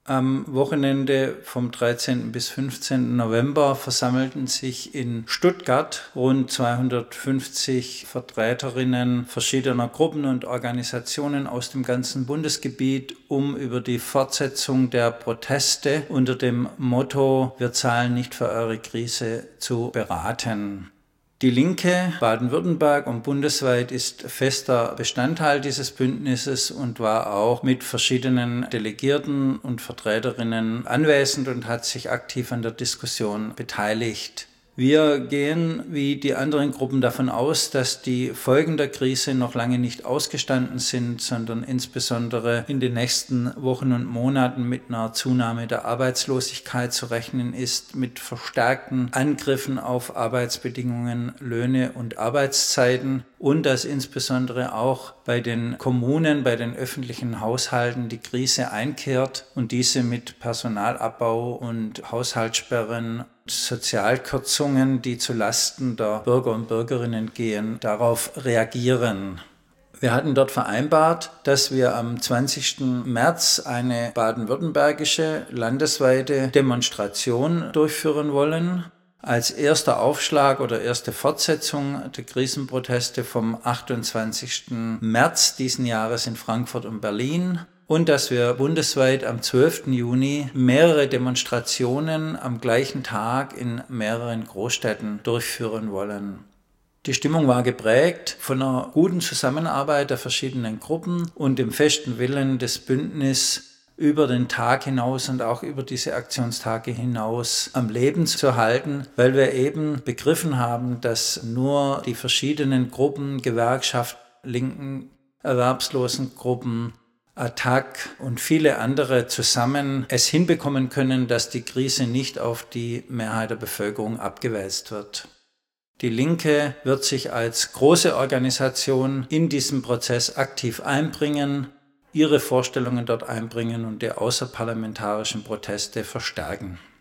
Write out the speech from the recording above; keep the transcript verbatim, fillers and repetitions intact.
Am Wochenende vom dreizehnten bis fünfzehnten November versammelten sich in Stuttgart rund zweihundertfünfzig Vertreterinnen verschiedener Gruppen und Organisationen aus dem ganzen Bundesgebiet, um über die Fortsetzung der Proteste unter dem Motto „Wir zahlen nicht für eure Krise" zu beraten. Die Linke Baden-Württemberg und bundesweit ist fester Bestandteil dieses Bündnisses und war auch mit verschiedenen Delegierten und Vertreterinnen anwesend und hat sich aktiv an der Diskussion beteiligt. Wir gehen wie die anderen Gruppen davon aus, dass die Folgen der Krise noch lange nicht ausgestanden sind, sondern insbesondere in den nächsten Wochen und Monaten mit einer Zunahme der Arbeitslosigkeit zu rechnen ist, mit verstärkten Angriffen auf Arbeitsbedingungen, Löhne und Arbeitszeiten und dass insbesondere auch bei den Kommunen, bei den öffentlichen Haushalten die Krise einkehrt und diese mit Personalabbau und Haushaltssperren, Sozialkürzungen, die zu Lasten der Bürger und Bürgerinnen gehen, darauf reagieren. Wir hatten dort vereinbart, dass wir am zwanzigsten März eine baden-württembergische landesweite Demonstration durchführen wollen. Als erster Aufschlag oder erste Fortsetzung der Krisenproteste vom achtundzwanzigsten März diesen Jahres in Frankfurt und Berlin. Und dass wir bundesweit am zwölften Juni mehrere Demonstrationen am gleichen Tag in mehreren Großstädten durchführen wollen. Die Stimmung war geprägt von einer guten Zusammenarbeit der verschiedenen Gruppen und dem festen Willen des Bündnisses, über den Tag hinaus und auch über diese Aktionstage hinaus am Leben zu halten, weil wir eben begriffen haben, dass nur die verschiedenen Gruppen, Gewerkschaften, linken Erwerbslosengruppen, A T T A C und viele andere zusammen es hinbekommen können, dass die Krise nicht auf die Mehrheit der Bevölkerung abgewälzt wird. Die Linke wird sich als große Organisation in diesem Prozess aktiv einbringen, ihre Vorstellungen dort einbringen und die außerparlamentarischen Proteste verstärken.